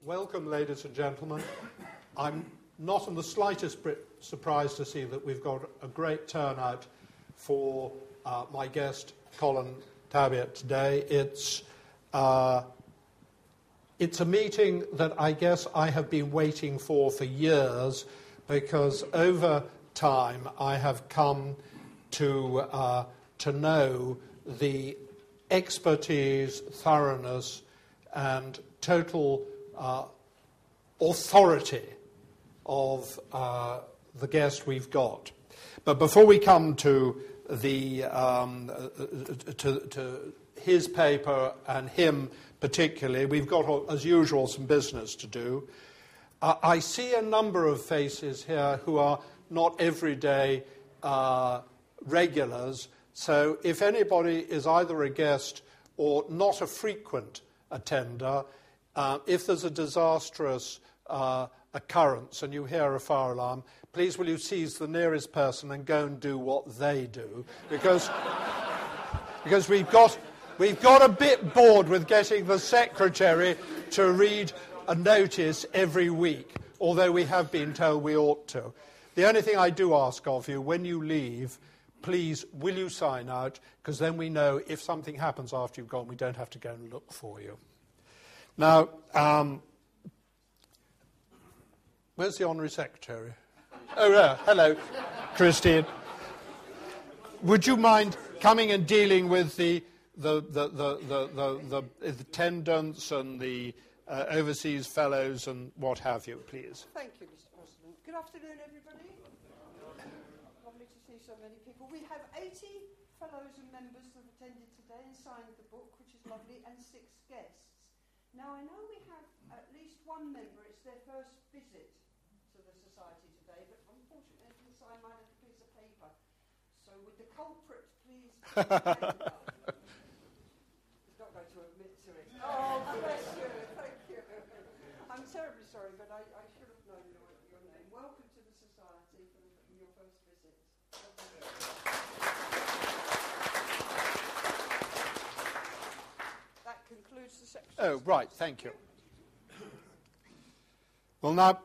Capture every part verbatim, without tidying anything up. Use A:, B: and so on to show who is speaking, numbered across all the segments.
A: Welcome, ladies and gentlemen. I'm not in the slightest surprised to see that we've got a great turnout for uh, my guest, Colin Tabbiott, today. It's, uh, it's a meeting that I guess I have been waiting for for years, because over time I have come to, uh, to know the expertise, thoroughness, and total uh, authority of uh, the guest we've got. But before we come to the um, to, to his paper and him particularly, we've got, as usual, some business to do. Uh, I see a number of faces here who are not everyday uh, regulars. So if anybody is either a guest or not a frequent attender, uh, if there's a disastrous uh, occurrence and you hear a fire alarm, please will you seize the nearest person and go and do what they do, because because we've got we've got a bit bored with getting the secretary to read a notice every week, although we have been told we ought to. The only thing I do ask of you, when you leave, please will you sign out, because then we know if something happens after you've gone, we don't have to go and look for you. Now, um, where's the Honorary Secretary? Oh, yeah. Hello, Christine. Would you mind coming and dealing with the the the the the, the, the, the attendants and the uh, overseas fellows and what have you, please?
B: Thank you, Mister President. Good afternoon, everybody. Lovely to see so many people. We have eighty fellows and members that attended today and signed the book, which is lovely, and six guests. Now, I know we have at least one member. It's their first visit to the Society today, but unfortunately they didn't sign my little piece of paper. So would the culprit please stand up? He's not going to admit to it. Oh, bless you. Thank you. I'm terribly sorry, but I, I should have known your, your name. Welcome to the Society for your first visit. That concludes the section.
A: Oh, right. Thank you. Well, now,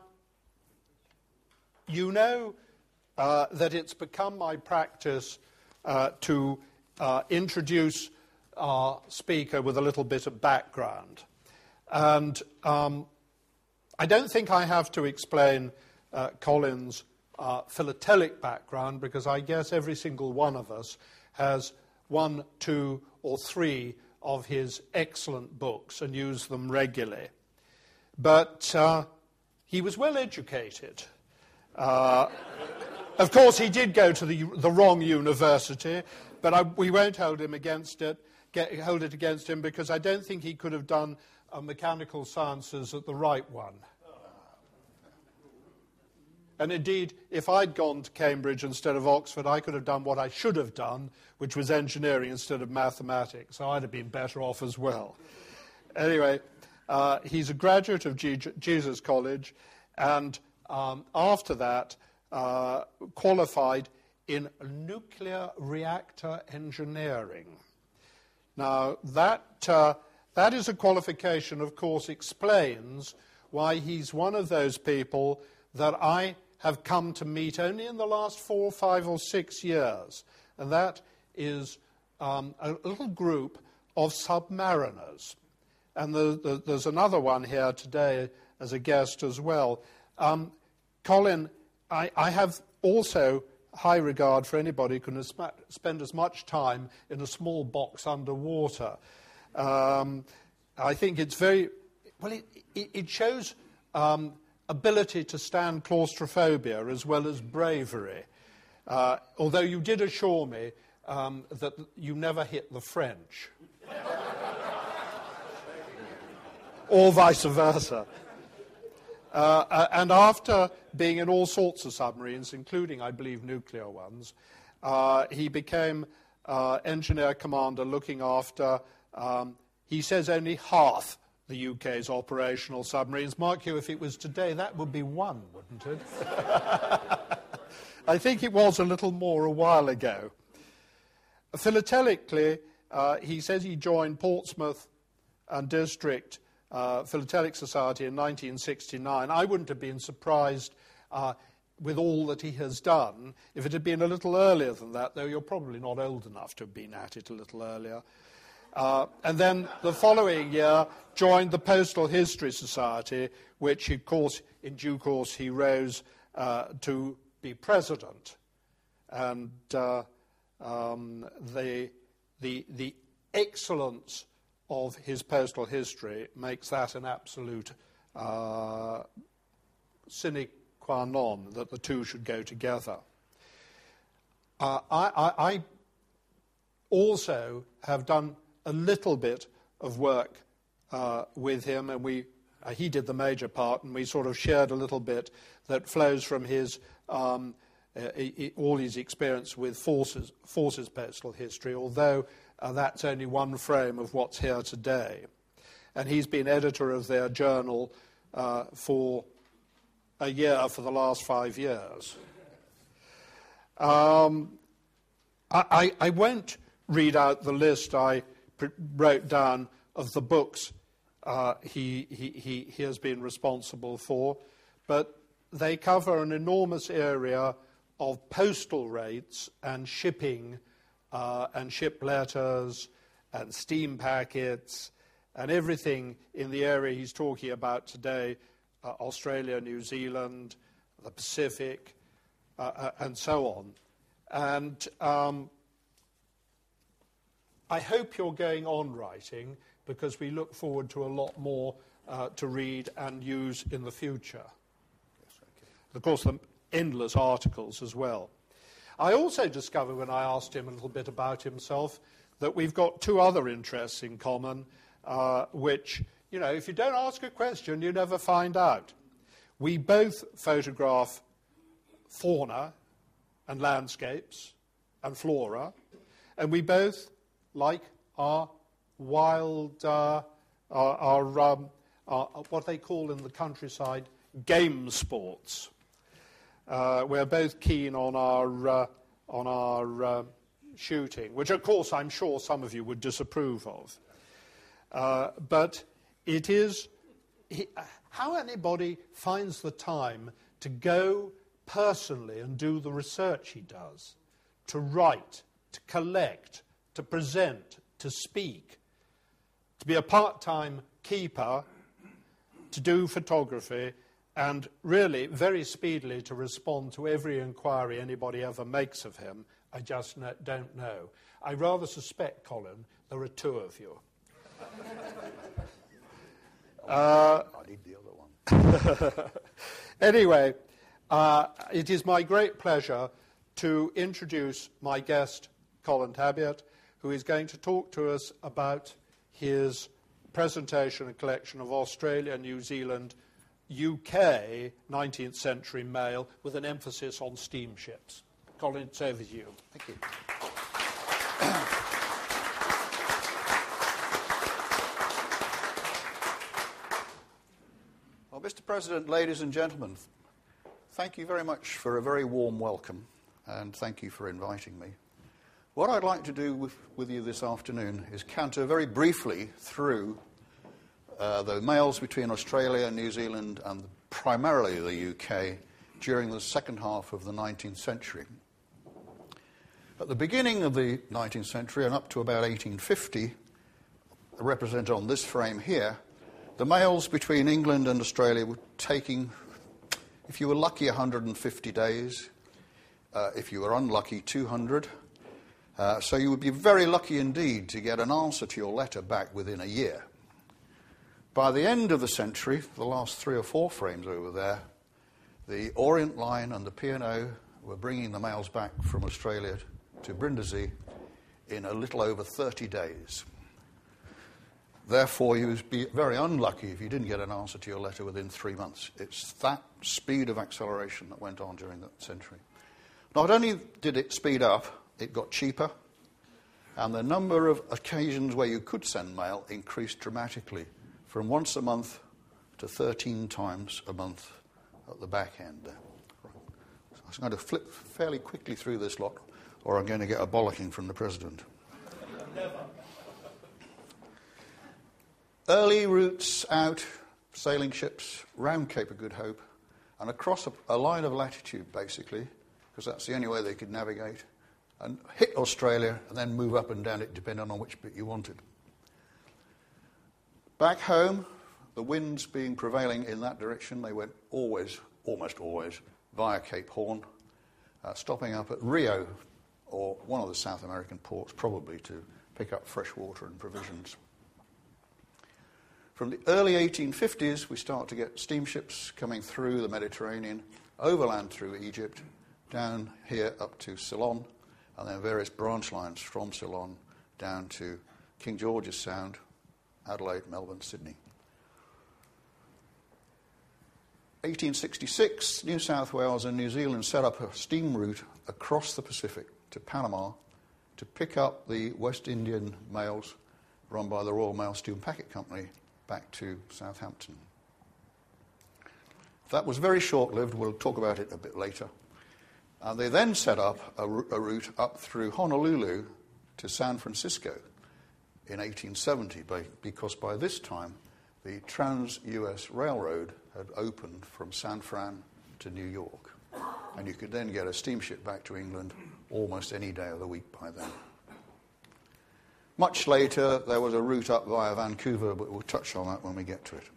A: you know uh, that it's become my practice uh, to uh, introduce our speaker with a little bit of background. And um, I don't think I have to explain uh, Colin's uh, philatelic background, because I guess every single one of us has one, two, or three of his excellent books and use them regularly. But uh, he was well educated. Uh, of course, he did go to the, the wrong university, but I, we won't hold him against it, get, hold it against him, because I don't think he could have done uh, mechanical sciences at the right one. And indeed, if I'd gone to Cambridge instead of Oxford, I could have done what I should have done, which was engineering instead of mathematics. So I'd have been better off as well. Anyway, uh, he's a graduate of G- Jesus College, and um, after that, uh, qualified in nuclear reactor engineering. Now, that, uh, that is a qualification, of course, explains why he's one of those people that I have come to meet only in the last four, five, or six years. And that is um, a little group of submariners. And the, the, there's another one here today as a guest as well. Um, Colin, I, I have also high regard for anybody who can spend as much time in a small box underwater. Um, I think it's very, well, it, it, it shows um, ability to stand claustrophobia as well as bravery. Uh, although you did assure me um, that you never hit the French. Or vice versa. Uh, and after being in all sorts of submarines, including, I believe, nuclear ones, uh, he became uh, engineer commander looking after, um, he says, only half the U K's operational submarines. Mark you, if it was today, that would be one, wouldn't it? I think it was a little more a while ago. Philatelically, uh, he says he joined Portsmouth and District uh, Philatelic Society in nineteen sixty-nine, I wouldn't have been surprised uh, with all that he has done if it had been a little earlier than that, though you're probably not old enough to have been at it a little earlier. Uh, and then the following year joined the Postal History Society, which, of course, in due course he rose uh, to be president. And uh, um, the, the, the excellence of his postal history makes that an absolute uh, sine qua non, that the two should go together. Uh, I, I, I also have done a little bit of work uh, with him, and we uh, he did the major part, and we sort of shared a little bit that flows from his um, uh, he, all his experience with Forces, Forces postal history, although uh, that's only one frame of what's here today. And he's been editor of their journal uh, for a year for the last five years. Um, I, I, I won't read out the list I pr- wrote down of the books uh, he, he, he, he has been responsible for, but they cover an enormous area of postal rates and shipping uh, and ship letters and steam packets and everything in the area he's talking about today, uh, Australia, New Zealand, the Pacific, uh, uh, and so on. And um, I hope you're going on writing, because we look forward to a lot more uh, to read and use in the future. Yes, okay. Of course, the endless articles as well. I also discovered, when I asked him a little bit about himself, that we've got two other interests in common, uh, which, you know, if you don't ask a question, you never find out. We both photograph fauna and landscapes and flora, and we both like our wild, uh, our, our, um, our, what they call in the countryside, game sports. Uh, we're both keen on our, uh, on our uh, shooting, which, of course, I'm sure some of you would disapprove of. Uh, but it is he, how anybody finds the time to go personally and do the research he does, to write, to collect, to present, to speak, to be a part-time keeper, to do photography, and really very speedily to respond to every inquiry anybody ever makes of him, I just no, don't know. I rather suspect, Colin, there are two of you. uh,
C: I need the other one.
A: Anyway, uh, it is my great pleasure to introduce my guest, Colin Tabbiott, who is going to talk to us about his presentation and collection of Australia, New Zealand, U K nineteenth century mail, with an emphasis on steamships. Colin, it's over to you.
C: Thank you. Well, Mister President, ladies and gentlemen, thank you very much for a very warm welcome, and thank you for inviting me. What I'd like to do with, with you this afternoon is canter very briefly through uh, the mails between Australia, New Zealand, and primarily the U K during the second half of the nineteenth century. At the beginning of the nineteenth century and up to about eighteen fifty, represented on this frame here, the mails between England and Australia were taking, if you were lucky, one hundred fifty days, uh, if you were unlucky, two hundred. Uh, so you would be very lucky indeed to get an answer to your letter back within a year. By the end of the century, the last three or four frames over there, the Orient Line and the P and O were bringing the mails back from Australia to Brindisi in a little over thirty days. Therefore, you would be very unlucky if you didn't get an answer to your letter within three months. It's that speed of acceleration that went on during that century. Not only did it speed up, it got cheaper, and the number of occasions where you could send mail increased dramatically, from once a month to thirteen times a month at the back end there. Right. So I'm going to flip fairly quickly through this lot, or I'm going to get a bollocking from the President. Early routes out, sailing ships round Cape of Good Hope and across a, a line of latitude, basically, because that's the only way they could navigate, and hit Australia and then move up and down it depending on which bit you wanted. Back home, the winds being prevailing in that direction, they went always, almost always, via Cape Horn, uh, stopping up at Rio, or one of the South American ports, probably to pick up fresh water and provisions. From the early eighteen fifties, we start to get steamships coming through the Mediterranean, overland through Egypt, down here up to Ceylon, and then various branch lines from Ceylon down to King George's Sound, Adelaide, Melbourne, Sydney. eighteen sixty-six, New South Wales and New Zealand set up a steam route across the Pacific to Panama to pick up the West Indian mails run by the Royal Mail Steam Packet Company back to Southampton. That was very short-lived. We'll talk about it a bit later. And they then set up a, a route up through Honolulu to San Francisco in eighteen seventy, because by this time the Trans-U S Railroad had opened from San Fran to New York. And you could then get a steamship back to England almost any day of the week by then. Much later, there was a route up via Vancouver, but we'll touch on that when we get to it.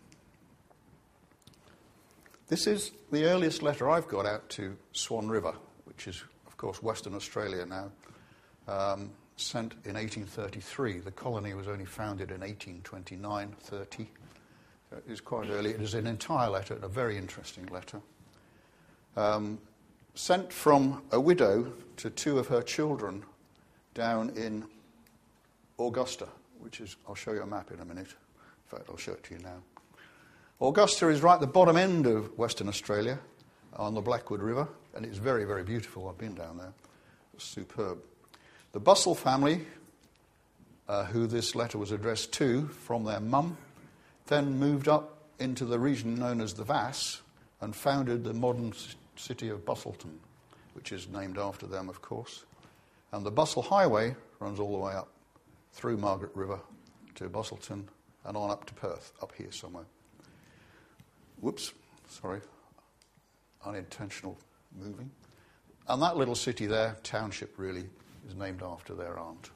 C: This is the earliest letter I've got out to Swan River, which is, of course, Western Australia now, um, sent in eighteen thirty-three. The colony was only founded in eighteen twenty-nine thirty. So it is quite early. It is an entire letter, a very interesting letter. Um, sent from a widow to two of her children down in Augusta, which is, I'll show you a map in a minute. In fact, I'll show it to you now. Augusta is right at the bottom end of Western Australia on the Blackwood River, and it's very, very beautiful. I've been down there. It's superb. The Bussell family, uh, who this letter was addressed to from their mum, then moved up into the region known as the Vass and founded the modern city of Busselton, which is named after them, of course. And the Bussell Highway runs all the way up through Margaret River to Busselton and on up to Perth, up here somewhere. Whoops, sorry, unintentional moving. And that little city there, township really, is named after their aunt.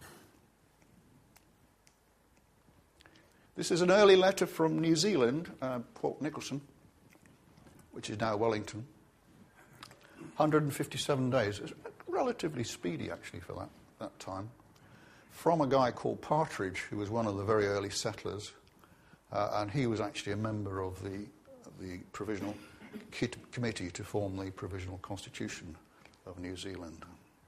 C: This is an early letter from New Zealand, uh, Port Nicholson, which is now Wellington. one hundred fifty-seven days. It's relatively speedy, actually, for that, that time. From a guy called Partridge, who was one of the very early settlers, uh, and he was actually a member of the, the Provisional Kit Committee to form the Provisional Constitution of New Zealand.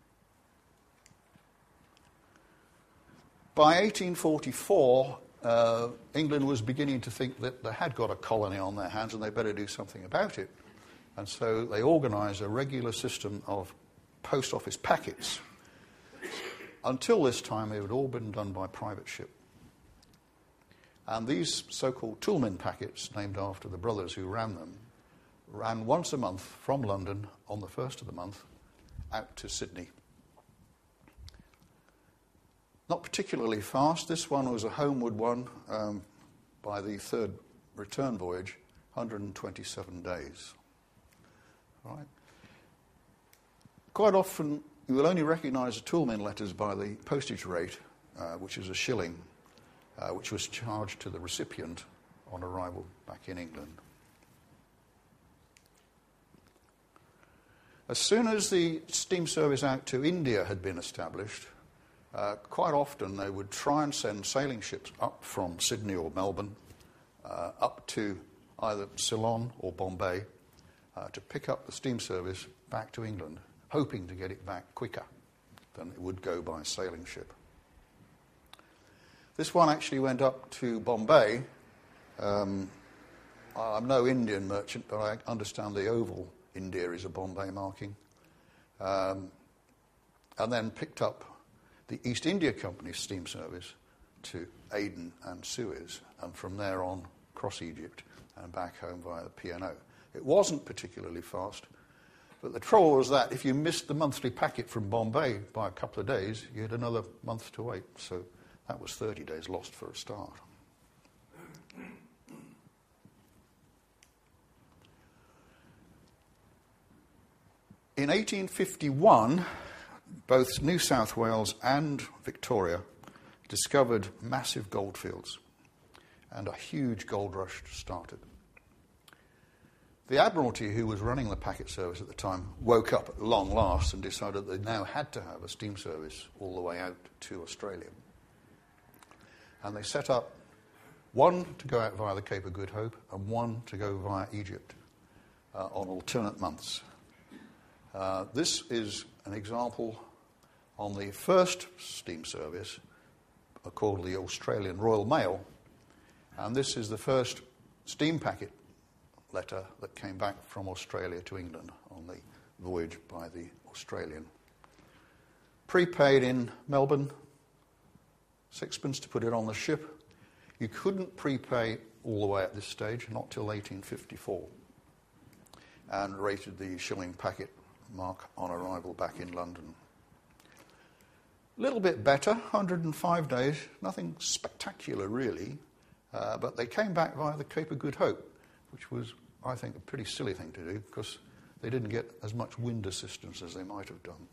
C: By eighteen forty-four, uh, England was beginning to think that they had got a colony on their hands and they better do something about it. And so they organised a regular system of post office packets. Until this time, it had all been done by private ship. And these so-called Toulmin packets, named after the brothers who ran them, ran once a month from London on the first of the month out to Sydney. Not particularly fast. This one was a homeward one um, by the third return voyage, one hundred twenty-seven days. All right. Quite often, you will only recognise the Toulmin letters by the postage rate, uh, which is a shilling, uh, which was charged to the recipient on arrival back in England. As soon as the steam service out to India had been established, uh, quite often they would try and send sailing ships up from Sydney or Melbourne uh, up to either Ceylon or Bombay uh, to pick up the steam service back to England, hoping to get it back quicker than it would go by sailing ship. This one actually went up to Bombay. Um, I'm no Indian merchant, but I understand the oval India is a Bombay marking. Um, and then picked up the East India Company's steam service to Aden and Suez, and from there on across Egypt and back home via the P and O. It wasn't particularly fast, but the trouble was that if you missed the monthly packet from Bombay by a couple of days, you had another month to wait. So that was thirty days lost for a start. In eighteen fifty-one, both New South Wales and Victoria discovered massive goldfields, and a huge gold rush started. The Admiralty, who was running the packet service at the time, woke up at long last and decided they now had to have a steam service all the way out to Australia. And they set up one to go out via the Cape of Good Hope and one to go via Egypt uh, on alternate months. Uh, this is an example on the first steam service, called the Australian Royal Mail, and this is the first steam packet letter that came back from Australia to England on the voyage by the Australian. Prepaid in Melbourne, sixpence to put it on the ship. You couldn't prepay all the way at this stage, not till eighteen fifty-four, and rated the shilling packet mark on arrival back in London. A little bit better, one hundred five days, nothing spectacular really, uh, but they came back via the Cape of Good Hope, which was, I think, a pretty silly thing to do because they didn't get as much wind assistance as they might have done.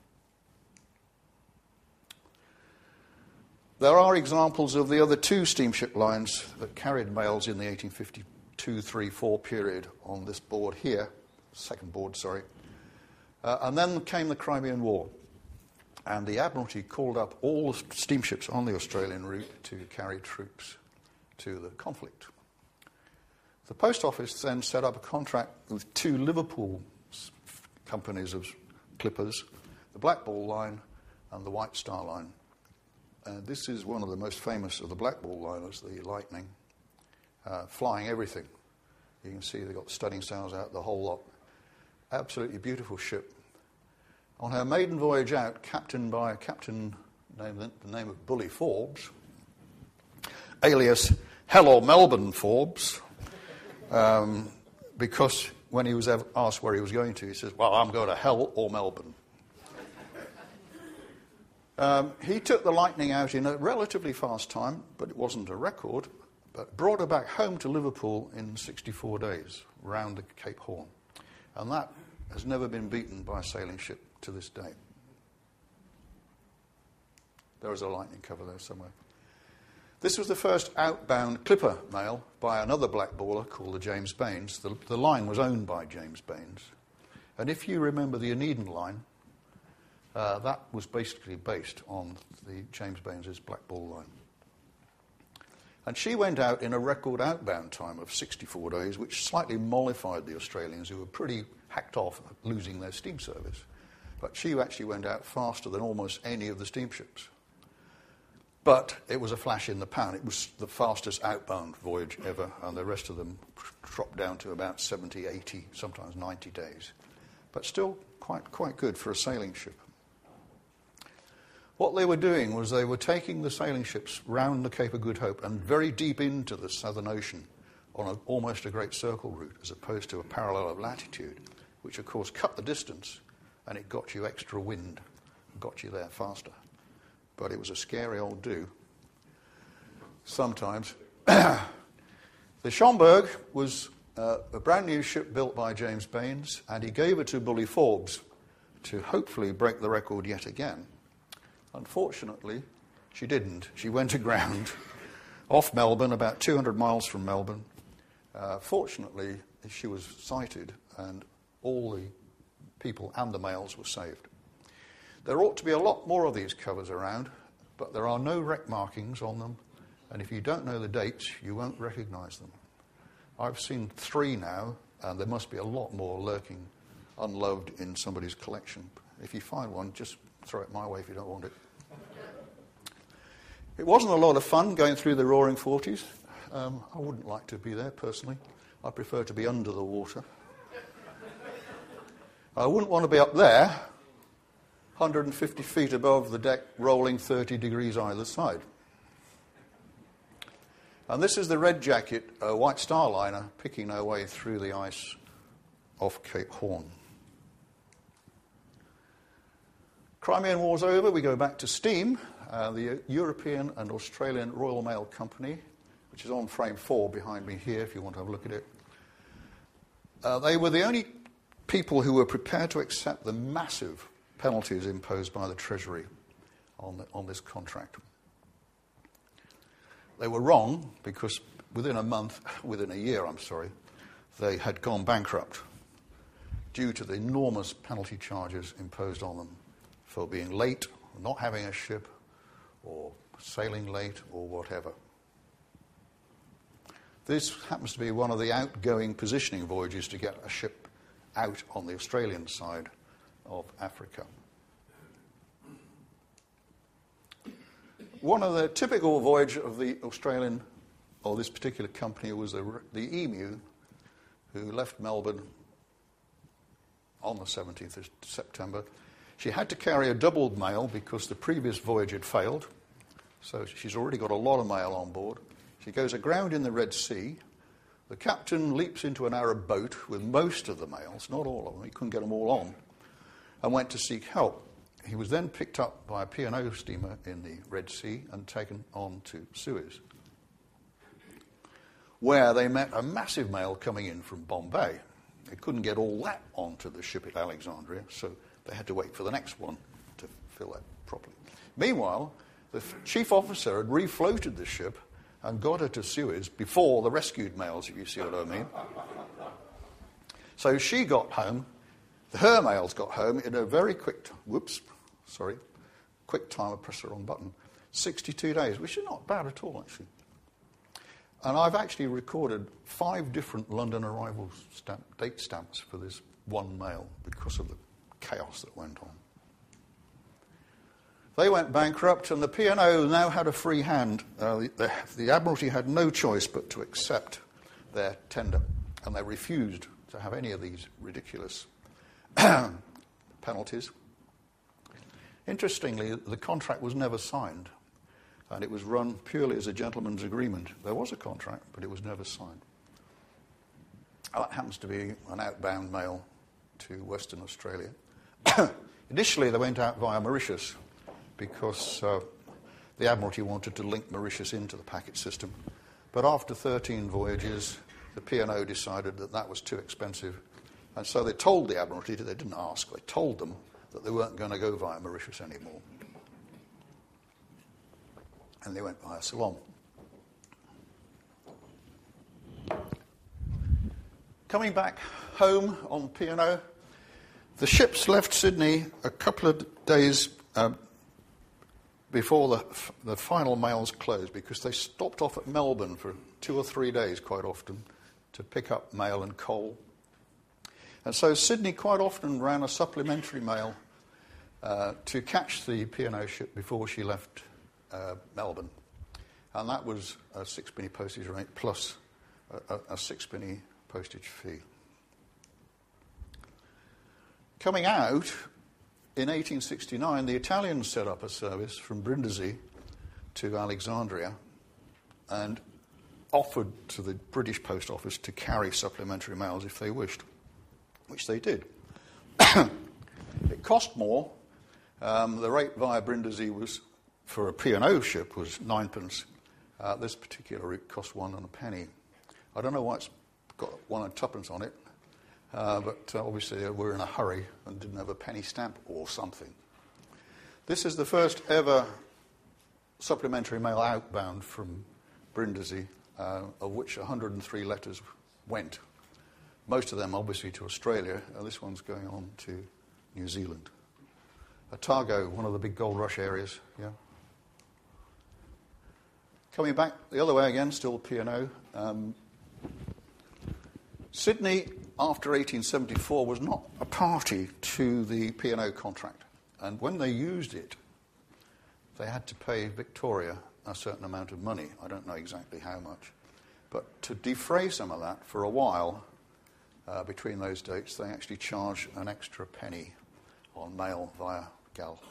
C: There are examples of the other two steamship lines that carried mails in the eighteen fifty-two three four period on this board here, second board, sorry. Uh, and then came the Crimean War, and the Admiralty called up all the steamships on the Australian route to carry troops to the conflict. The Post Office then set up a contract with two Liverpool companies of clippers, the Black Ball Line and the White Star Line. Uh, this is one of the most famous of the Black Ball liners, the Lightning, uh, flying everything. You can see they've got studding sails out, the whole lot. Absolutely beautiful ship. On her maiden voyage out, captained by a captain named the name of Bully Forbes, alias Hello Melbourne Forbes, um, because when he was asked where he was going to, he says, well, I'm going to hell or Melbourne. Um, he took the Lightning out in a relatively fast time, but it wasn't a record, but brought her back home to Liverpool in sixty-four days, round the Cape Horn. And that has never been beaten by a sailing ship to this day. There is a Lightning cover there somewhere. This was the first outbound clipper mail by another black baller called the James Baines. The, the line was owned by James Baines. And if you remember the Anedon line, uh, that was basically based on the James Baines' Black Ball line. And she went out in a record outbound time of sixty-four days, which slightly mollified the Australians, who were pretty hacked off at losing their steam service. But she actually went out faster than almost any of the steamships. But it was a flash in the pan. It was the fastest outbound voyage ever, and the rest of them dropped down to about seventy, eighty, sometimes ninety days. But still quite, quite good for a sailing ship. What they were doing was they were taking the sailing ships round the Cape of Good Hope and very deep into the Southern Ocean on a, almost a great circle route, as opposed to a parallel of latitude, which of course cut the distance, and it got you extra wind, got you there faster. But it was a scary old do. Sometimes. The Schomburg was uh, a brand new ship built by James Baines, and he gave it to Bully Forbes to hopefully break the record yet again. Unfortunately, she didn't. She went aground off Melbourne, about two hundred miles from Melbourne. Uh, fortunately, she was sighted, and all the people and the mails were saved. There ought to be a lot more of these covers around, but there are no wreck markings on them, and if you don't know the dates, you won't recognise them. I've seen three now, and there must be a lot more lurking unloved in somebody's collection. If you find one, just throw it my way if you don't want it. It wasn't a lot of fun going through the Roaring Forties. Um, I wouldn't like to be there, personally. I prefer to be under the water. I wouldn't want to be up there, one hundred fifty feet above the deck, rolling thirty degrees either side. And this is the Red Jacket, a White Star liner, picking her way through the ice off Cape Horn. Crimean War's over, we go back to steam. Uh, the European and Australian Royal Mail Company, which is on frame four behind me here if you want to have a look at it. Uh, they were the only people who were prepared to accept the massive penalties imposed by the Treasury on, the, on this contract. They were wrong because within a month, within a year, I'm sorry, they had gone bankrupt due to the enormous penalty charges imposed on them for being late, not having a ship, or sailing late, or whatever. This happens to be one of the outgoing positioning voyages to get a ship out on the Australian side of Africa. One of the typical voyage of the Australian, or this particular company, was the, the Emu, who left Melbourne on the seventeenth of September. She had to carry a doubled mail because the previous voyage had failed, so she's already got a lot of mail on board. She goes aground in the Red Sea. The captain leaps into an Arab boat with most of the mails, not all of them, he couldn't get them all on, and went to seek help. He was then picked up by a P and O steamer in the Red Sea and taken on to Suez, where they met a massive mail coming in from Bombay. They couldn't get all that onto the ship at Alexandria, so they had to wait for the next one to fill that properly. Meanwhile, the chief officer had refloated the ship and got her to Suez before the rescued mails, if you see what I mean. So she got home, her mails got home in a very quick, whoops, sorry, quick time, I pressed the wrong button, sixty-two days, which is not bad at all, actually. And I've actually recorded five different London arrival stamp, date stamps for this one mail because of the chaos that went on. They went bankrupt, and the P and O now had a free hand. Uh, the, the, the Admiralty had no choice but to accept their tender, and they refused to have any of these ridiculous penalties. Interestingly, the contract was never signed, and it was run purely as a gentleman's agreement. There was a contract, but it was never signed. That happens to be an outbound mail to Western Australia. Initially, they went out via Mauritius, because uh, the Admiralty wanted to link Mauritius into the packet system. But after thirteen voyages, the P and O decided that that was too expensive. And so they told the Admiralty, they didn't ask, they told them that they weren't going to go via Mauritius anymore. And they went via Ceylon. Coming back home on P and O, the ships left Sydney a couple of days uh, before the, the final mails closed, because they stopped off at Melbourne for two or three days quite often to pick up mail and coal. And so Sydney quite often ran a supplementary mail uh, to catch the P and O ship before she left uh, Melbourne. And that was a sixpenny postage rate plus a, a, a sixpenny postage fee. Coming out, in eighteen sixty-nine, the Italians set up a service from Brindisi to Alexandria and offered to the British Post Office to carry supplementary mails if they wished, which they did. It cost more. Um, the rate via Brindisi was, for a P and O ship, was ninepence. Uh, this particular route cost one and a penny. I don't know why it's got one and twopence on it. Uh, but uh, obviously they were in a hurry and didn't have a penny stamp or something. This is the first ever supplementary mail outbound from Brindisi, uh, of which one hundred three letters went. Most of them obviously to Australia, and this one's going on to New Zealand. Otago, one of the big gold rush areas, yeah. Coming back the other way again, still P and O. Um, Sydney, after eighteen seventy-four, was not a party to the P and O contract. And when they used it, they had to pay Victoria a certain amount of money. I don't know exactly how much. But to defray some of that, for a while, uh, between those dates, they actually charged an extra penny on mail via G A L.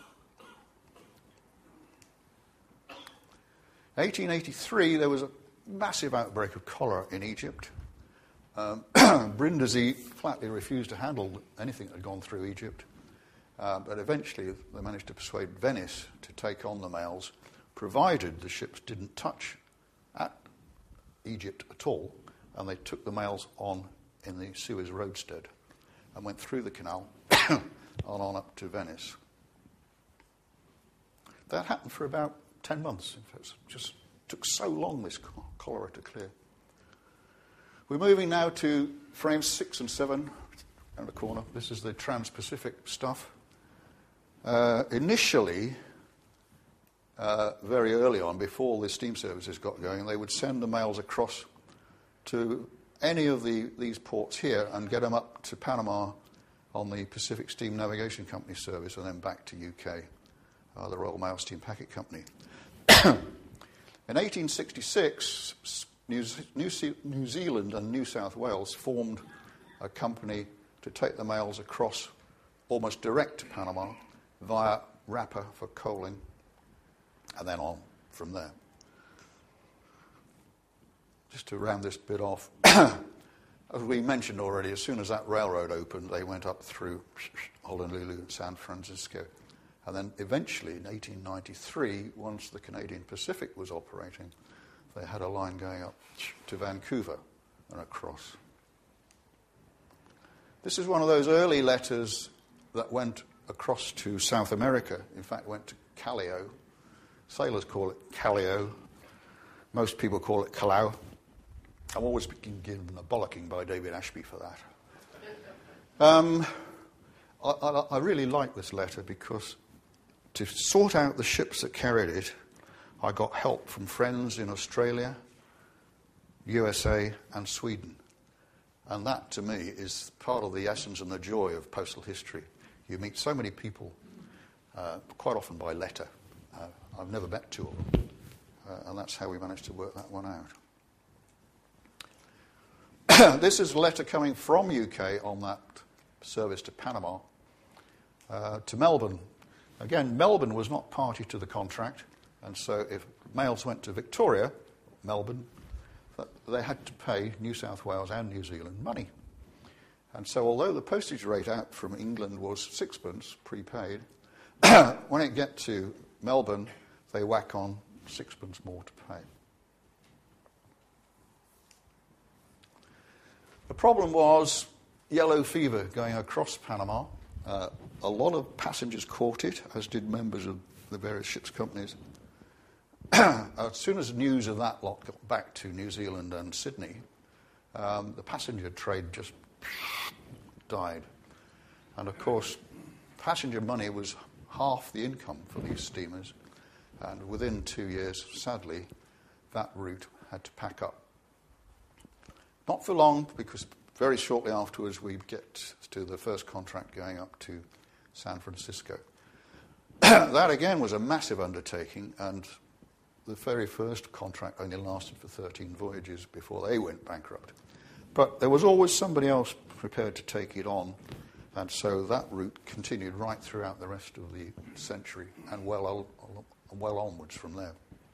C: eighteen eighty-three, there was a massive outbreak of cholera in Egypt. Um, Brindisi flatly refused to handle anything that had gone through Egypt, uh, but eventually they managed to persuade Venice to take on the mails, provided the ships didn't touch at Egypt at all, and they took the mails on in the Suez roadstead. and went through the canal on on up to Venice. That happened for about ten months. In fact, it just took so long, this cholera to clear. We're moving now to frames six and seven, around the corner. This is the Trans-Pacific stuff. Uh, initially, uh, very early on, before the steam services got going, they would send the mails across to any of the, these ports here and get them up to Panama on the Pacific Steam Navigation Company service and then back to U K, uh, the Royal Mail Steam Packet Company. In eighteen sixty-six, New, New, New Zealand and New South Wales formed a company to take the mails across almost direct to Panama via Rapa for coaling, and then on from there. Just to round this bit off, as we mentioned already, as soon as that railroad opened, they went up through Honolulu and San Francisco. And then eventually, in eighteen ninety-three, once the Canadian Pacific was operating, they had a line going up to Vancouver and across. This is one of those early letters that went across to South America. In fact, went to Callao. Sailors call it Callao. Most people call it Callao. I'm always being given a bollocking by David Ashby for that. Um, I, I, I really like this letter because to sort out the ships that carried it, I got help from friends in Australia, U S A, and Sweden. And that, to me, is part of the essence and the joy of postal history. You meet so many people, uh, quite often by letter. Uh, I've never met two of them. Uh, and that's how we managed to work that one out. This is a letter coming from U K on that service to Panama, uh, to Melbourne. Again, Melbourne was not party to the contract, and so if mails went to Victoria, Melbourne, they had to pay New South Wales and New Zealand money. And so although the postage rate out from England was sixpence prepaid, when it get to Melbourne, they whack on sixpence more to pay. The problem was yellow fever going across Panama. Uh, a lot of passengers caught it, as did members of the various ships companies. As soon as news of that lot got back to New Zealand and Sydney, um, the passenger trade just died. And of course, passenger money was half the income for these steamers. And within two years, sadly, that route had to pack up. Not for long, because very shortly afterwards we get to the first contract going up to San Francisco. That again was a massive undertaking, and the very first contract only lasted for thirteen voyages before they went bankrupt. But there was always somebody else prepared to take it on, and so that route continued right throughout the rest of the century and well, well onwards from there.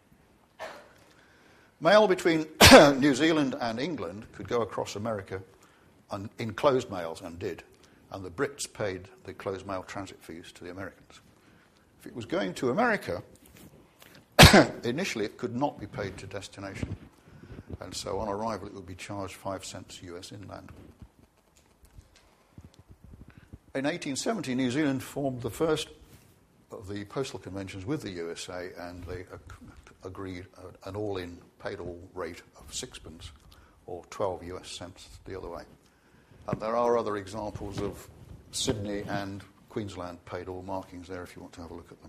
C: Mail between New Zealand and England could go across America on, in closed mails, and did, and the Brits paid the closed mail transit fees to the Americans. If it was going to America, initially it could not be paid to destination, and so on arrival it would be charged five cents U S inland. In eighteen seventy, New Zealand formed the first of the postal conventions with the U S A, and they ag- agreed an all-in paid-all rate of sixpence, or twelve U S cents the other way. And there are other examples of Sydney and Queensland paid-all markings there if you want to have a look at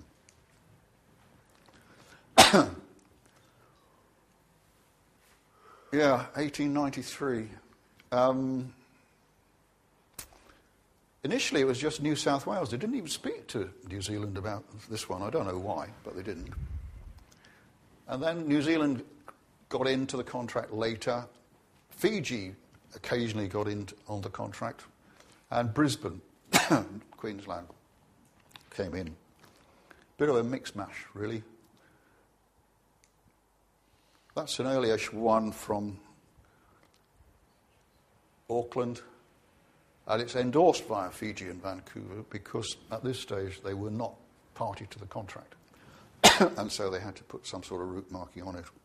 C: them. Yeah, eighteen ninety-three. Um, initially, it was just New South Wales. They didn't even speak to New Zealand about this one. I don't know why, but they didn't. And then New Zealand got into the contract later. Fiji occasionally got in on the contract. And Brisbane, Queensland, came in. Bit of a mix mash, really. That's an early-ish one from Auckland, and it's endorsed via Fiji and Vancouver because at this stage they were not party to the contract, and so they had to put some sort of route marking on it.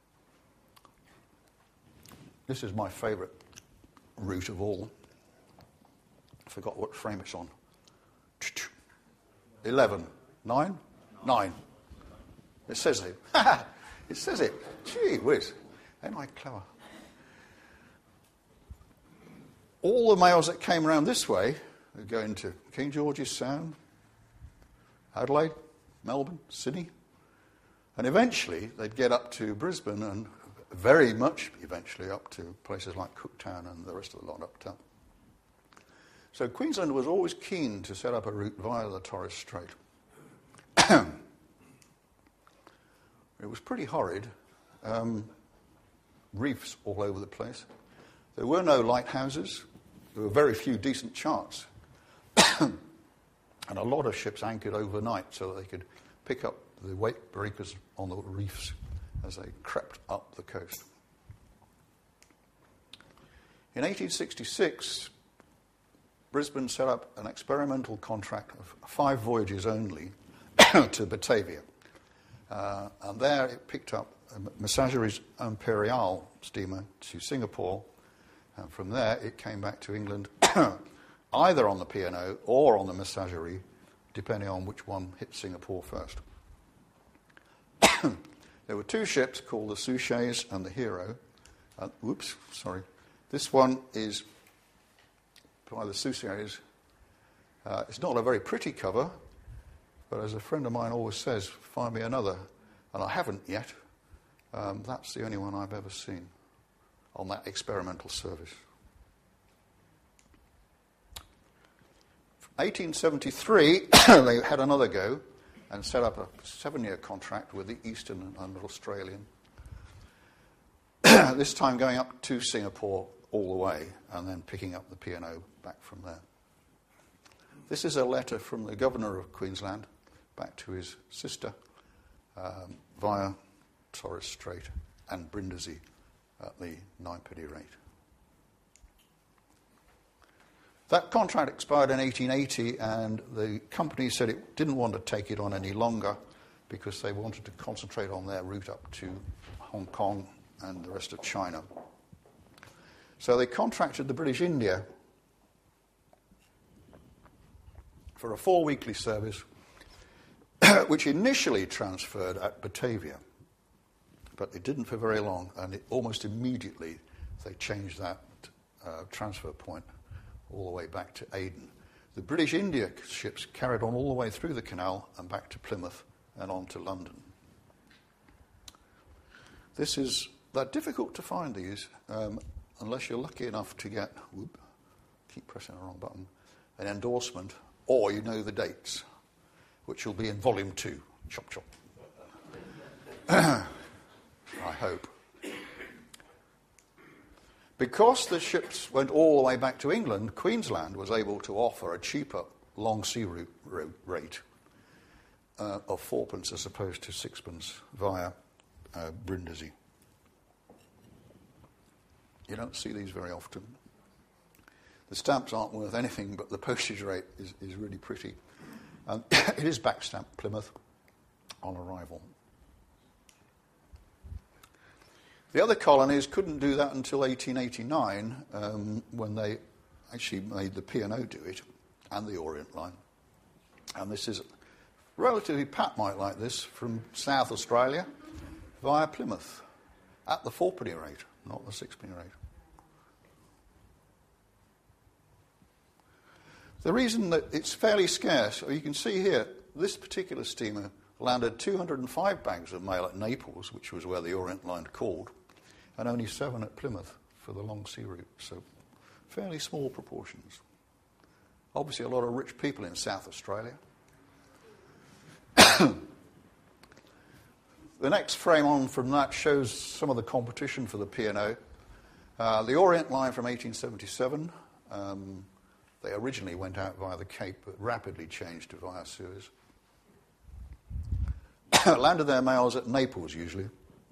C: This is my favourite route of all. forgot what frame it's on. Eleven. Nine? Nine. It says it. It says it. Gee whiz. Ain't I clever? All the mails that came around this way would go into King George's Sound, Adelaide, Melbourne, Sydney, and eventually they'd get up to Brisbane and very much eventually up to places like Cooktown and the rest of the lot up top. So Queensland was always keen to set up a route via the Torres Strait. It was pretty horrid. Um, reefs all over the place. There were no lighthouses. There were very few decent charts. And a lot of ships anchored overnight so that they could pick up the wake breakers on the reefs as they crept up the coast. In eighteen sixty-six, Brisbane set up an experimental contract of five voyages only to Batavia. Uh, and there it picked up Messageries Imperial steamer to Singapore. And from there it came back to England either on the P and O or on the Messagerie, depending on which one hit Singapore first. There were two ships called the Suchet and the Hero. Uh, whoops, sorry. This one is by the Suchet. Uh, it's not a very pretty cover, but as a friend of mine always says, find me another. And I haven't yet. Um, that's the only one I've ever seen on that experimental service. eighteen seventy-three, they had another go and set up a seven-year contract with the Eastern and Australian. This time going up to Singapore all the way and then picking up the P and O back from there. This is a letter from the Governor of Queensland back to his sister um, via Torres Strait and Brindisi at the nine-penny rate. That contract expired in eighteen eighty, and the company said it didn't want to take it on any longer because they wanted to concentrate on their route up to Hong Kong and the rest of China. So they contracted the British India for a four-weekly service, which initially transferred at Batavia. But it didn't for very long, and it, almost immediately they changed that uh, transfer point all the way back to Aden. The British India ships carried on all the way through the canal and back to Plymouth and on to London. This is, they're difficult to find these, um, unless you're lucky enough to get, whoop, keep pressing the wrong button, an endorsement, or you know the dates, which will be in volume two. Chop, chop. I hope. Because the ships went all the way back to England, Queensland was able to offer a cheaper long sea route, route rate uh, of fourpence as opposed to sixpence via uh, Brindisi. You don't see these very often. The stamps aren't worth anything, but the postage rate is, is really pretty. Um, it is back-stamped Plymouth on arrival. The other colonies couldn't do that until eighteen eighty-nine, um, when they actually made the P and O do it, and the Orient Line. And this is relatively pat-mite like this from South Australia via Plymouth at the fourpenny rate, not the sixpenny rate. The reason that it's fairly scarce, you can see here, this particular steamer landed two hundred five bags of mail at Naples, which was where the Orient Line called, and only seven at Plymouth for the long sea route. So fairly small proportions. Obviously a lot of rich people in South Australia. The next frame on from that shows some of the competition for the P and O. Uh, the Orient Line from eighteen seventy-seven, um, they originally went out via the Cape, but rapidly changed to via Suez. Landed their mails at Naples, usually,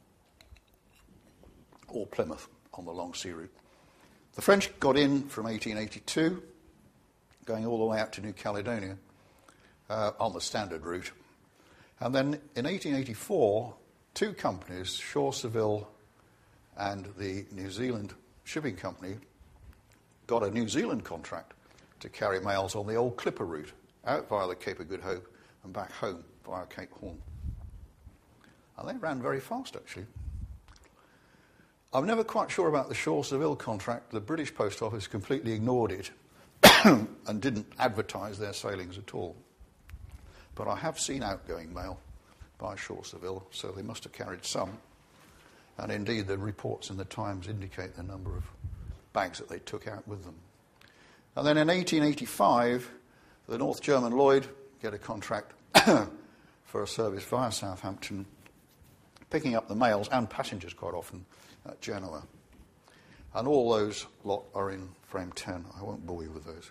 C: or Plymouth on the long sea route. The French got in from eighteen eighty-two, going all the way out to New Caledonia uh, on the standard route. And then in eighteen eighty-four, two companies, Shaw Seville and the New Zealand Shipping Company, got a New Zealand contract to carry mails on the old Clipper route, out via the Cape of Good Hope and back home via Cape Horn. And they ran very fast, actually. I'm never quite sure about the Shaw-Seville contract. The British Post Office completely ignored it and didn't advertise their sailings at all. But I have seen outgoing mail by Shaw-Seville, so they must have carried some. And indeed, the reports in the Times indicate the number of bags that they took out with them. And then in eighteen eighty-five, the North German Lloyd get a contract for a service via Southampton, picking up the mails and passengers quite often at Genoa. And all those lot are in frame ten. I won't bore you with those.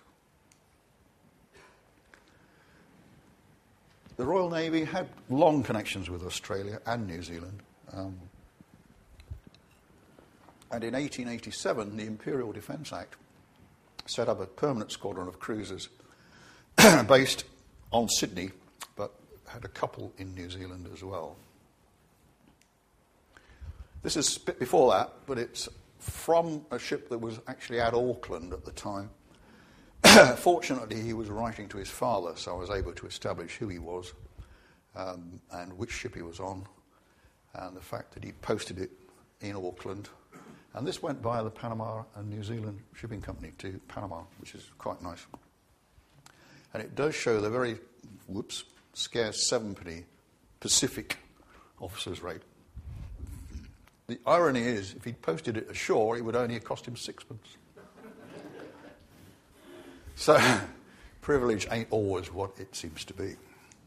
C: The Royal Navy had long connections with Australia and New Zealand. Um, and in eighteen eighty-seven, the Imperial Defence Act set up a permanent squadron of cruisers based on Sydney, but had a couple in New Zealand as well. This is a bit before that, but it's from a ship that was actually at Auckland at the time. Fortunately, he was writing to his father, so I was able to establish who he was um, and which ship he was on, and the fact that he posted it in Auckland. And this went via the Panama and New Zealand Shipping Company to Panama, which is quite nice. And it does show the very, whoops, scarce sevenpenny Pacific officer's rate. The irony is, if he'd posted it ashore, it would only have cost him sixpence. So, privilege ain't always what it seems to be.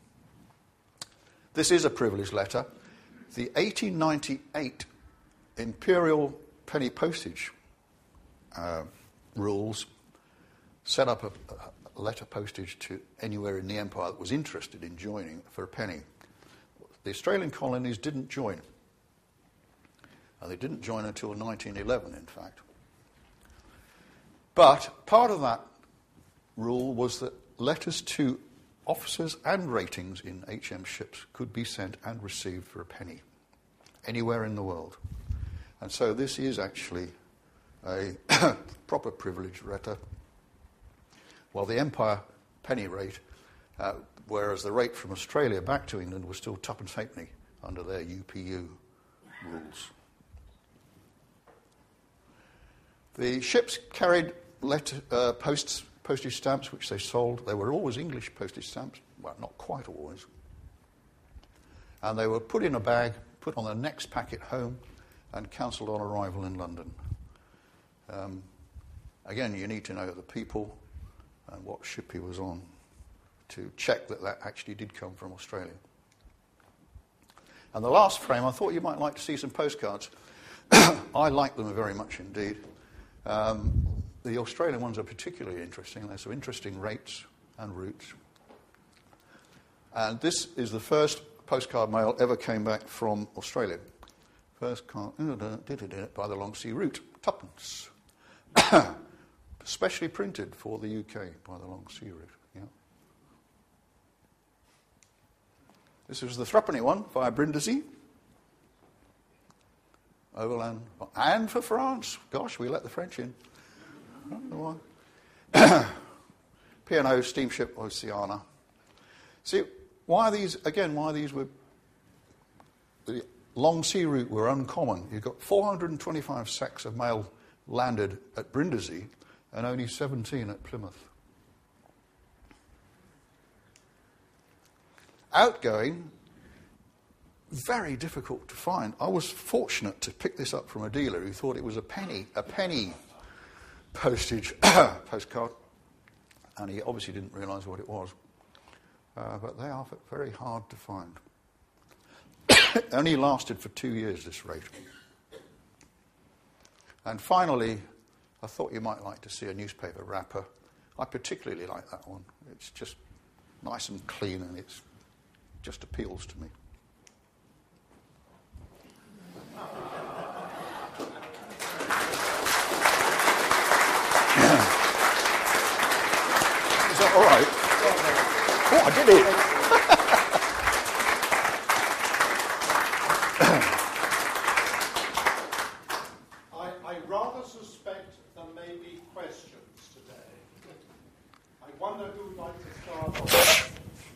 C: This is a privilege letter. The eighteen ninety-eight Imperial penny postage uh, rules set up a, a letter postage to anywhere in the Empire that was interested in joining for a penny. The Australian colonies didn't join. And they didn't join until nineteen eleven, in fact. But part of that rule was that letters to officers and ratings in H M ships could be sent and received for a penny, anywhere in the world. And so this is actually a proper privilege letter. While the Empire penny rate, uh, whereas the rate from Australia back to England was still twopence halfpenny under their U P U rules. The ships carried letter, uh, posts, postage stamps, which they sold. They were always English postage stamps. Well, not quite always. And they were put in a bag, put on the next packet home, and cancelled on arrival in London. Um, again, you need to know the people and what ship he was on to check that that actually did come from Australia. And the last frame, I thought you might like to see some postcards. I like them very much indeed. Um, the Australian ones are particularly interesting. There's some interesting rates and routes. And this is the first postcard mail ever came back from Australia. First card by the Long Sea Route, twopence. Specially printed for the U K by the Long Sea Route. Yeah. This was the threepenny one via Brindisi. Overland, and for France. Gosh, we let the French in. I don't know why. P and O steamship Oceana. See, why these, again, why these were, the Long Sea Route were uncommon. You've got four hundred twenty-five sacks of mail landed at Brindisi and only seventeen at Plymouth. Outgoing, very difficult to find. I was fortunate to pick this up from a dealer who thought it was a penny, a penny postage postcard, and he obviously didn't realise what it was. Uh, but they are very hard to find. It only lasted for two years, this rate. And finally, I thought you might like to see a newspaper wrapper. I particularly like that one. It's just nice and clean, and it just appeals to me. Is that all right? Oh, I did it.
A: I, I rather suspect there may be questions today. wonder who would like to start off.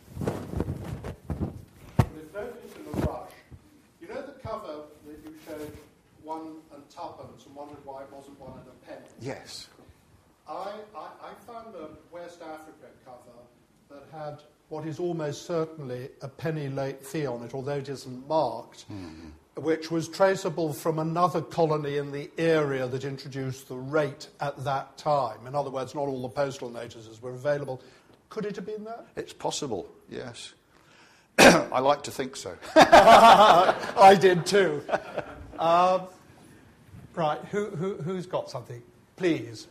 A: There's no need in a rush. You know the cover that you showed, one and tuppence, and wondered why it wasn't one and a penny?
C: Yes.
A: I, I, I found a West Africa cover that had what is almost certainly a penny late fee on it, although it isn't marked, mm-hmm. which was traceable from another colony in the area that introduced the rate at that time. In other words, not all the postal notices were available. Could it have been that?
C: It's possible, yes. I like to think so.
A: I did too. Um, right, who, who, who's got something? Please.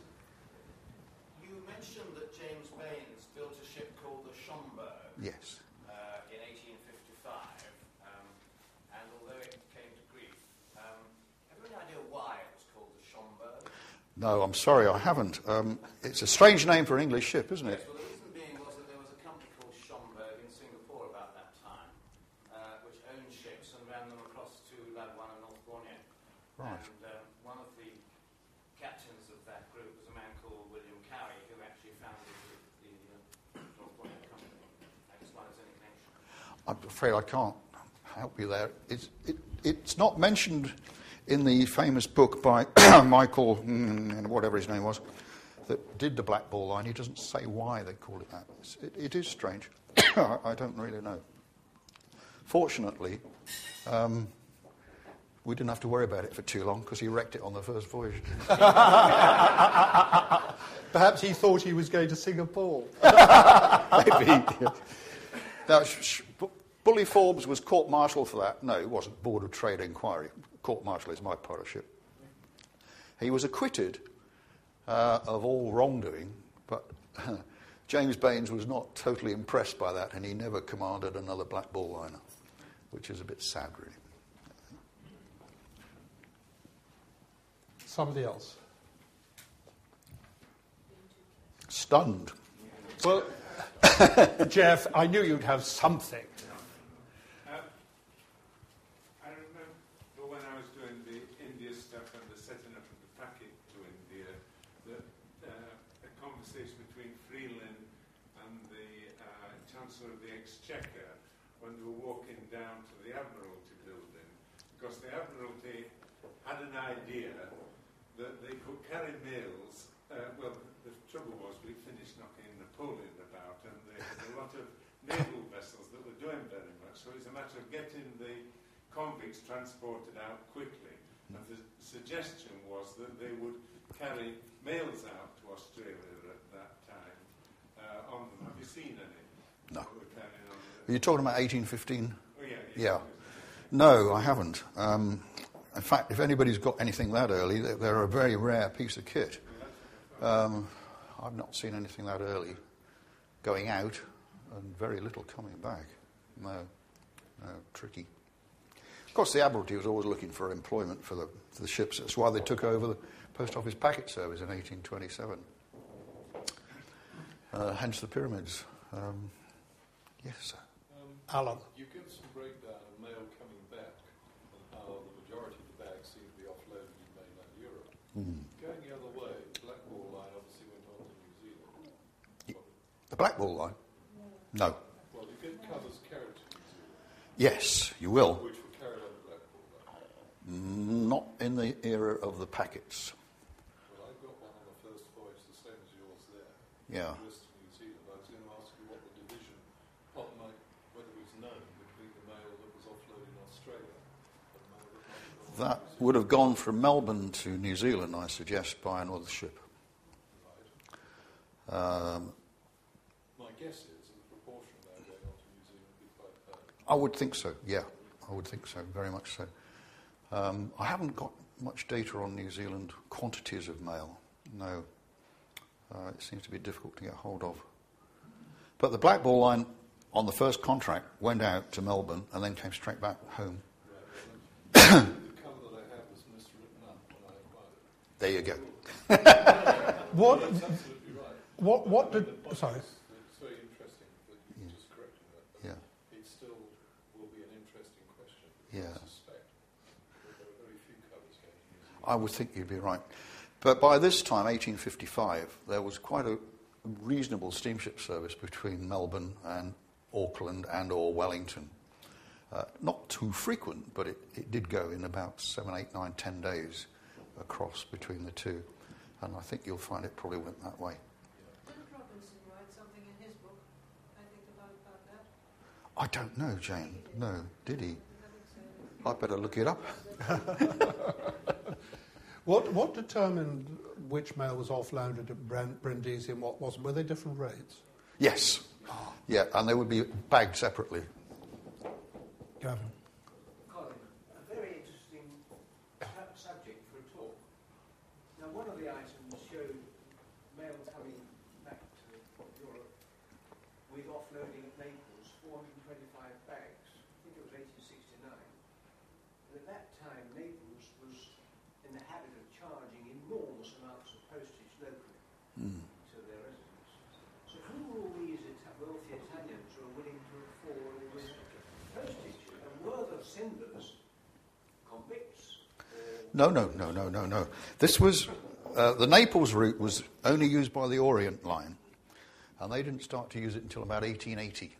C: Yes.
D: Uh, in eighteen fifty-five, um, and although it came to grief, um, have you any idea why it was called the Schomburg?
C: No, I'm sorry, I haven't. Um, it's a strange name for an English ship, isn't it?
D: Yes, well, the reason being was that there was a company called Schomburg in Singapore about that time, uh, which owned ships and ran them across to Labuan and North Borneo.
C: Right.
D: And um, one of the captains of that group was a man called William Cowie, who actually founded the, the uh, North Borneo Company.
C: I'm afraid I can't help you there. It's, it, it's not mentioned in the famous book by Michael, mm, whatever his name was, that did the Black Ball Line. He doesn't say why they call it that. It, it is strange. I don't really know. Fortunately, um, we didn't have to worry about it for too long because he wrecked it on the first voyage.
A: Perhaps he thought he was going to Singapore.
C: Maybe. Yeah. Now, sh- sh- Bully Forbes was court-martial for that. No, it wasn't. Board of Trade Inquiry. Court-martial is my partnership. He was acquitted uh, of all wrongdoing, but uh, James Baines was not totally impressed by that, and he never commanded another Black Ball liner, which is a bit sad, really.
A: Somebody else?
C: Stunned.
A: Well, Jeff, I knew you'd have something.
E: Uh, I remember when I was doing the India stuff and the setting up of the packet to India, that uh, a conversation between Freeland and the uh, Chancellor of the Exchequer when they were walking down to the Admiralty building, because the Admiralty had an idea that they could carry mails. Uh, well, the trouble was we finished knocking Napoleon about, and there was a lot of naval vessels that were doing very much. So it's a matter of getting the convicts transported out quickly. And the suggestion was that they would carry mails out to Australia at that time uh, on them. Have you seen any?
C: No.
E: That were carrying on the...
C: Are you talking about eighteen fifteen?
E: Oh, yeah.
C: Yeah. No, I haven't. Um, in fact, if anybody's got anything that early, they're, they're a very rare piece of kit. Um, I've not seen anything that early going out and very little coming back. No, no, tricky. Of course, the Admiralty was always looking for employment for the, for the ships. That's why they took over the Post Office Packet Service in eighteen twenty-seven. Uh, hence the pyramids. Um, yes, sir.
F: Um,
A: Alan.
F: You give some breakdown of mail coming back and how the majority of the bags seem to be offloaded in mainland Europe.
C: Mm.
F: Going the other way, the Black Ball Line obviously went on to New Zealand.
C: Y- the Black Ball Line? No.
F: Well, you get covers carried to New Zealand.
C: Yes, you will.
F: Which were carried on the Black Ball Line.
C: Not in the era of the packets.
F: Well, I got one on the first voyage, the same as yours there.
C: Yeah.
F: Addressed to New Zealand. I was going to ask you what the division, what might, whether it was known between the mail that was offloaded in Australia and the mail that might have gone
C: That
F: to New Zealand.
C: would have gone from Melbourne to New Zealand, I suggest, by another ship.
F: Right.
C: Um,
F: My guess is that the proportion now going on to New Zealand would be quite high.
C: I would think so, yeah. I would think so, very much so. Um, I haven't got much data on New Zealand quantities of mail, no. Uh, it seems to be difficult to get hold of. But the Black Ball Line, on the first contract, went out to Melbourne and then came straight back home.
F: Right. Well, the cover that I had was miswritten up when I acquired it.
C: There you go.
A: What?
F: That's absolutely right.
A: What? What did?
F: The point
A: Sorry.
F: is, it's very interesting that you just corrected that. But
C: Yeah.
F: it still will be an interesting question.
C: Yeah.
F: I suspect that there are very few covers going to New Zealand.
C: I would think you'd be right. But by this time, eighteen fifty-five, there was quite a reasonable steamship service between Melbourne and Auckland and or Wellington. Uh, not too frequent, but it, it did go in about seven, eight, nine, ten days across between the two. And I think you'll find it probably went that way.
G: Didn't Robinson write something in his book, I think, about, about that?
C: I don't know, Jane. No, did he? I'd better look it up.
A: What what determined which mail was offloaded at Brand- Brindisi and what wasn't? Were they different rates?
C: Yes. Yeah, and they would be bagged separately.
A: Gavin.
H: Colin, a very interesting subject for a talk. Now, one of the items showed mail coming back to Europe with offloading at Naples, four hundred twenty-five bags. I think it was eighteen sixty-nine. And at that time, Naples was in the habit of charging enormous amounts of postage locally
C: Mm.
H: to their residents. So who were all these Ita- wealthy Italians who were willing to afford all this postage? And were the senders convicts?
C: No, no, no, no, no, no. This was, uh, the Naples route was only used by the Orient Line, and they didn't start to use it until about eighteen eighty.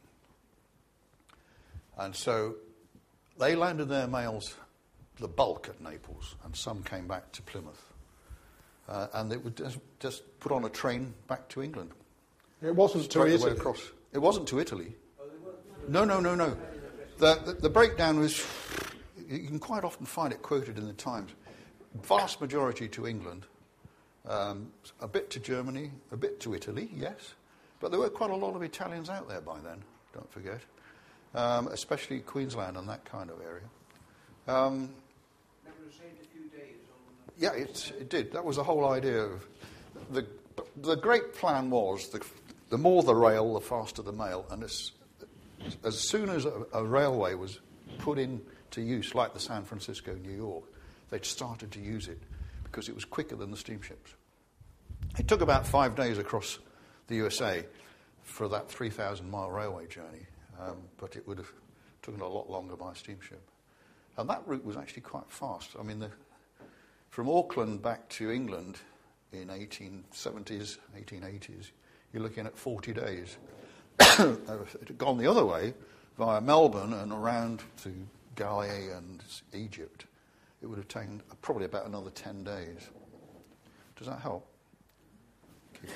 C: And so they landed their mails, the bulk at Naples, and some came back to Plymouth. Uh, and they would just, just put on a train back to England.
A: It wasn't to
C: Straight away
A: Italy.
C: across. It wasn't to Italy. No, no, no, no. The, the, the breakdown was, you can quite often find it quoted in the Times. Vast majority to England, um, a bit to Germany, a bit to Italy, yes. But there were quite a lot of Italians out there by then, don't forget. Um, especially Queensland and that kind of area. Um,
H: That would have saved a few days on
C: yeah, it, it did. That was the whole idea of... The, the great plan was, the, the more the rail, the faster the mail. And as, as soon as a, a railway was put into use, like the San Francisco-New York, they'd started to use it because it was quicker than the steamships. It took about five days across the U S A for that three thousand mile railway journey, um, but it would have taken a lot longer by steamship. And that route was actually quite fast. I mean, the, from Auckland back to England in eighteen seventies, eighteen eighties, you're looking at forty days. If it had gone the other way, via Melbourne and around to Galway and Egypt, it would have taken probably about another ten days. Does that help? Okay.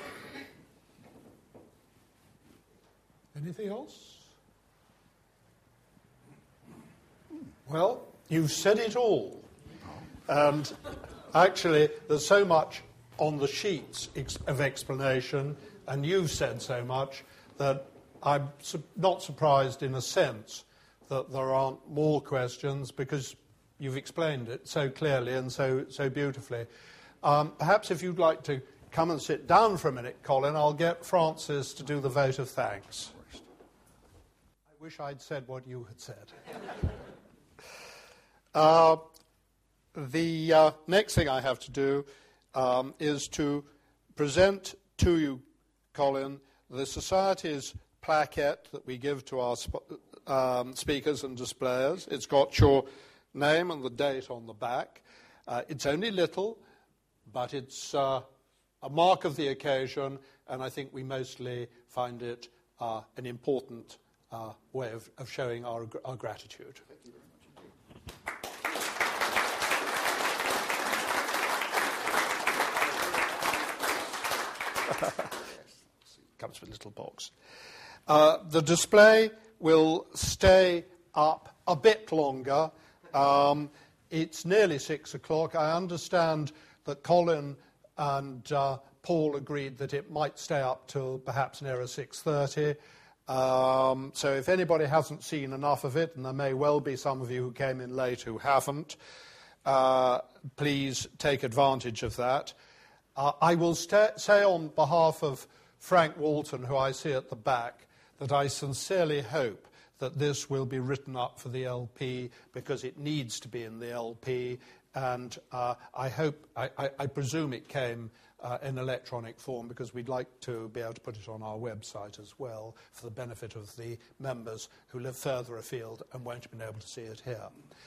A: Anything else? Well, you've said it all. And actually, there's so much on the sheets ex- of explanation, and you've said so much, that I'm su- not surprised in a sense that there aren't more questions, because you've explained it so clearly and so, so beautifully. Um, perhaps if you'd like to come and sit down for a minute, Colin, I'll get Francis to do the vote of thanks. I wish I'd said what you had said. uh, the uh, next thing I have to do um, is to present to you, Colin, the Society's plaquette that we give to our sp- um, speakers and displayers. It's got your name and the date on the back. Uh, it's only little, but it's uh, a mark of the occasion, and I think we mostly find it uh, an important uh, way of, of showing our, our gratitude.
C: Thank you very much indeed.
A: Comes with a little box. Uh, the display will stay up a bit longer. Um, it's nearly six o'clock. I understand that Colin and uh, Paul agreed that it might stay up till perhaps nearer six thirty. Um, so if anybody hasn't seen enough of it, and there may well be some of you who came in late who haven't, uh, please take advantage of that. Uh, I will st- say on behalf of Frank Walton, who I see at the back, that I sincerely hope that this will be written up for the L P, because it needs to be in the L P, and uh, I hope, I, I, I presume it came uh, in electronic form, because we'd like to be able to put it on our website as well for the benefit of the members who live further afield and won't have been able to see it here.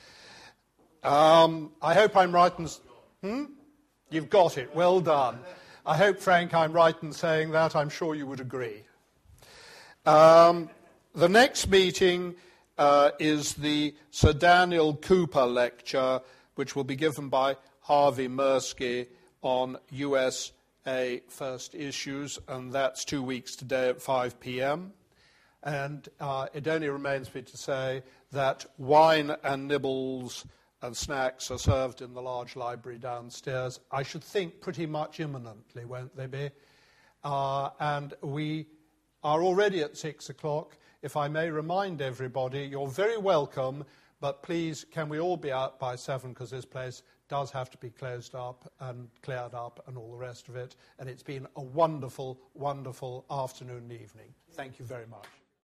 A: Um, I hope I'm right in... Hmm? You've got it. Well done. I hope, Frank, I'm right in saying that. I'm sure you would agree. Um, the next meeting uh, is the Sir Daniel Cooper lecture, which will be given by Harvey Mirsky on U S A First Issues, and that's two weeks today at five p.m. And uh, it only remains me to say that wine and nibbles and snacks are served in the large library downstairs. I should think pretty much imminently, won't they be? Uh, and we are already at six o'clock. If I may remind everybody, you're very welcome, but please, can we all be out by seven, because this place does have to be closed up and cleared up and all the rest of it. And it's been a wonderful, wonderful afternoon and evening. Thank you very much.